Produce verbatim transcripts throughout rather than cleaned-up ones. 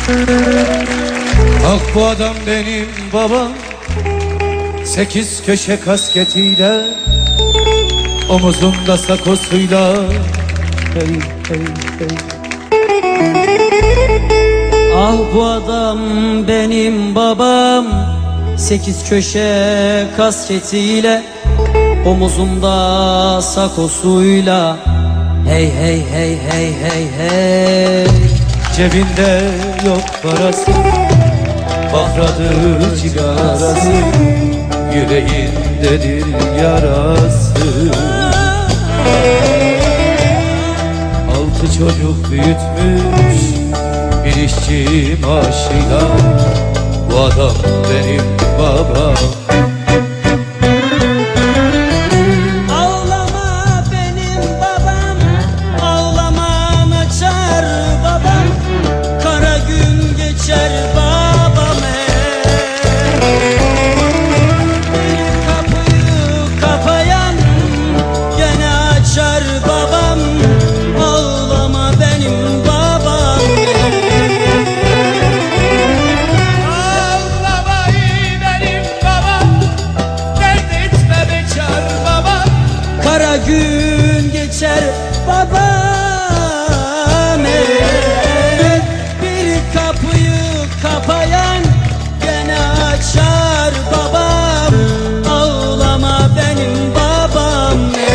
Ah bu adam benim babam, sekiz köşe kasketiyle, omuzumda sakosuyla. Hey hey hey. Ah bu adam benim babam, sekiz köşe kasketiyle, omuzumda sakosuyla. Hey hey hey hey hey hey. Cebinde yok parası, bahradır cigarası, yüreğindedir yarası. Altı çocuk büyütmüş bir işçi maaşıyla, bu adam benim babam. Gün geçer babam, evet. Bir kapıyı kapayan gene açar babam. Ağlama benim babam,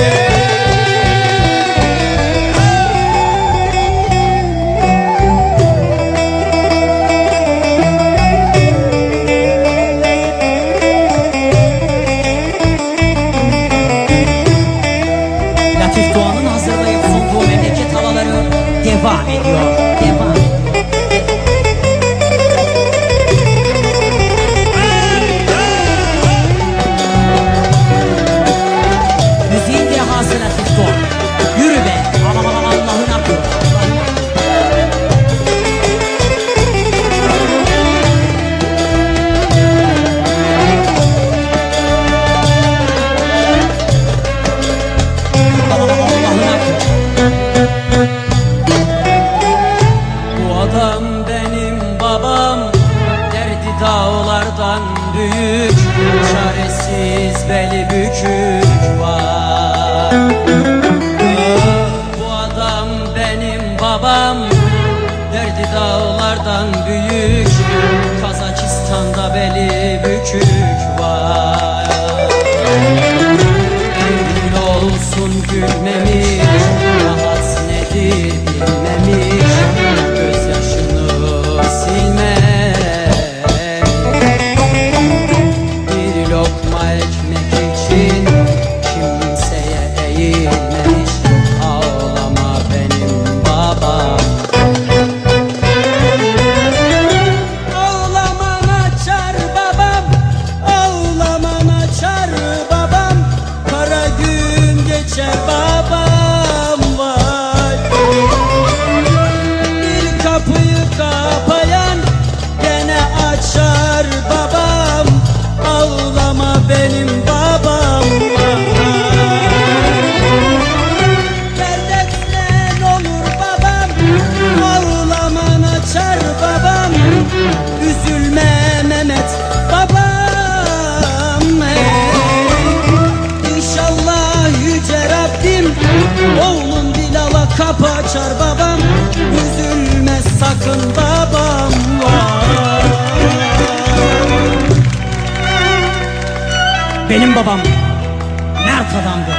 Latif Doğan'ın hazırlayıp sunduğu memleket havaları devam ediyor. Devam ediyor. Müziğin dehası Latif Doğan. Yürü be. Aman aman Allah'ın hakkı. Dağlardan büyük, çaresiz beli bükük var. Bu adam benim babam, derdi dağlardan büyük, Kazakistan'da beli bükük var. Gül olsun gülmemiş, rahat nedir bilmemiş, gözyaşını silme. Oğlum Bilal'a kapı açar babam, üzülme sakın babam var. Benim babam mert adamdı.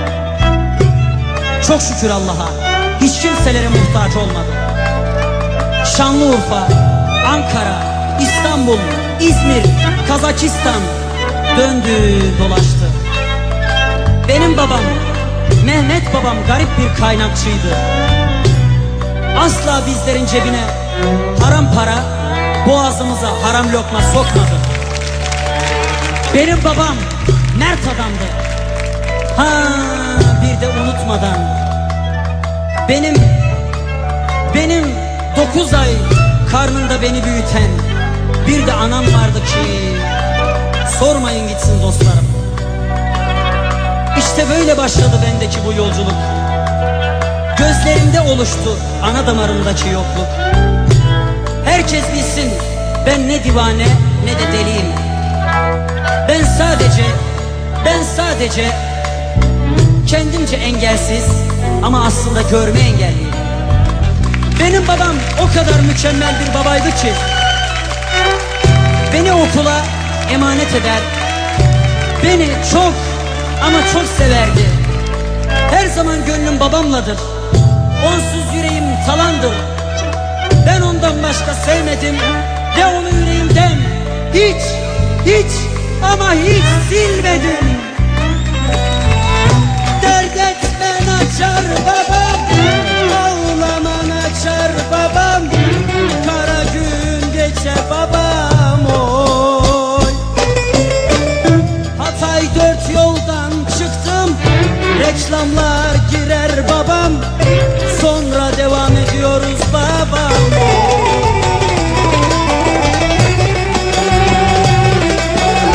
Çok şükür Allah'a hiç kimselere muhtaç olmadı. Şanlıurfa, Ankara, İstanbul, İzmir, Kazakistan döndü dolaştı. Benim babam Mehmet babam garip bir kaynakçıydı. Asla bizlerin cebine haram para, boğazımıza haram lokma sokmadı. Benim babam mert adamdı. Ha bir de unutmadan, benim benim dokuz ay karnında beni büyüten bir de anam vardı ki sormayın gitsin dostlarım. İşte böyle başladı bendeki bu yolculuk. Gözlerimde oluştu ana damarımdaki yokluk. Herkes bilsin ben ne divane ne de deliyim. Ben sadece, ben sadece kendimce engelsiz ama aslında görme engelliyim. Benim babam o kadar mükemmel bir babaydı ki beni okula emanet eder, beni çok ama çok severdi. Her zaman gönlüm babamladır, onsuz yüreğim talandır. Ben ondan başka sevmedim ve onu yüreğimden hiç, hiç ama hiç silmedim. Dert etmen açar babam, ağlaman açar babam, kara gün geçer babam oy. Hatay dört yoldan çıktım, reklamlar